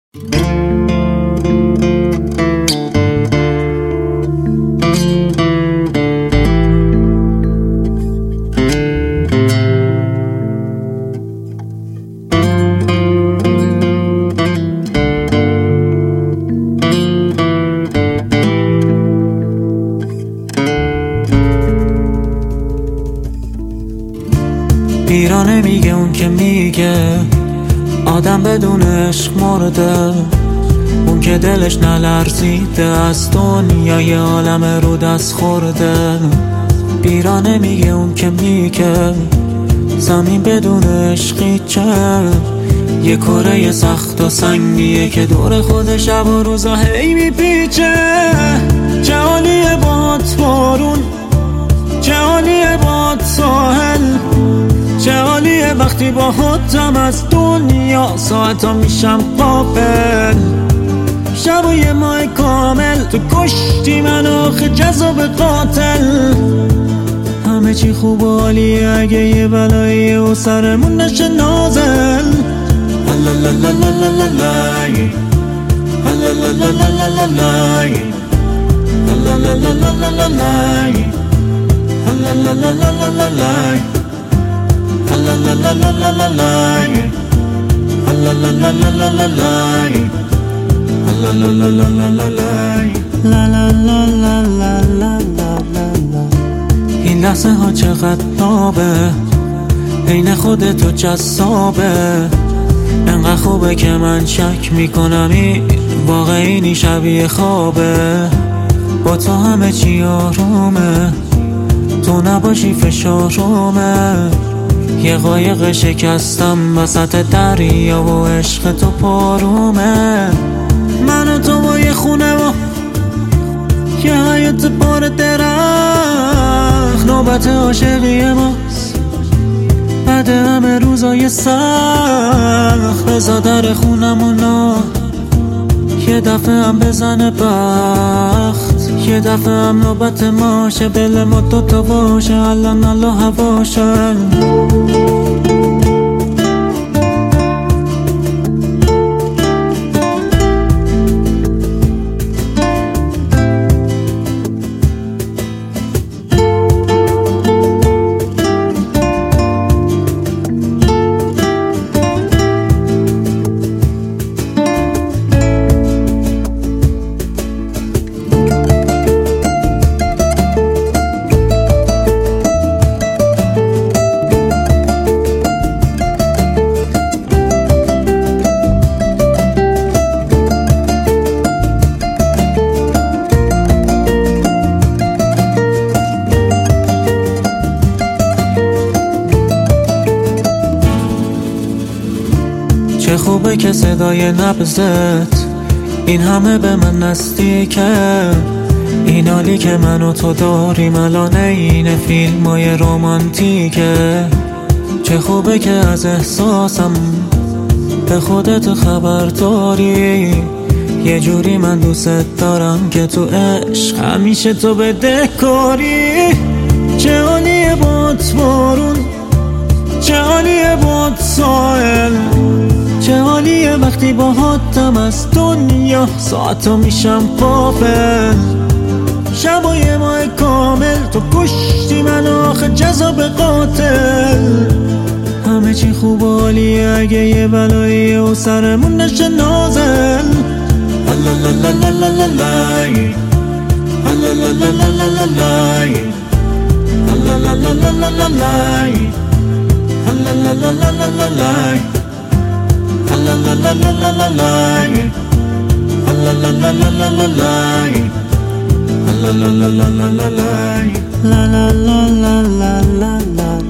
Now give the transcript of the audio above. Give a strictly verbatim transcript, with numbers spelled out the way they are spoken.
پیرانه میگه اون که میگه آدم بدون عشق مرده، اون که دلش نلرزیده از دنیای عالم رو دست خورده. پیرانه میگه اون که میگه زمین بدون عشقی چه، یه کره سخت و سنگیه که دور خود شب و روزا هی میپیچه. چه حالیه باد بارون، چه حالیه باد ساحل، چه حالیه وقتی با خودم از دنیا ساعتا میشم قافل. شب و یه ماه کامل تو کشتی من آخه جذاب قاتل. همه چی خوب و عالیه اگه یه بلاییه و سرمون نشه نازل. این لحظه ها چقدر نابه، عین خودتو جذابه. انقدر خوبه که من شک میکنم این واقعی شبیه خوابه. با تو همه چی آرومه، تو نباشی فشارومه. یه قایق شکستم وسط دریا و عشق تو پارومه. من و تو با یه خونه و یه حیات بار درخت، نوبت عاشقی ماست بعد همه روزای سخت. بزا در خونمونو یه دفعه هم بزنه بخت، یه دفعه هم نوبت ماشه دل ما دوتا باشه الان الله هواشه. چه خوبه که صدای نبضت این همه به من نزدیکه. این حالی که من و تو داریم الان این فیلمای رومانتیکه. چه خوبه که از احساسم به خودت خبر داری. یه جوری من دوست دارم که تو عشق همیشه تو بدهکاری. چه حالیه باد بارون، چه حالیه باد ساحل، چه حالیه وقتی با حاتم از دنیا ساعتا میشم قافل. شب و یه ماه کامل تو کشتی من آخه جذاب قاتل. همه چی خوب و عالیه اگه یه بلاییه و سرمون نشه نازل. La la la la la la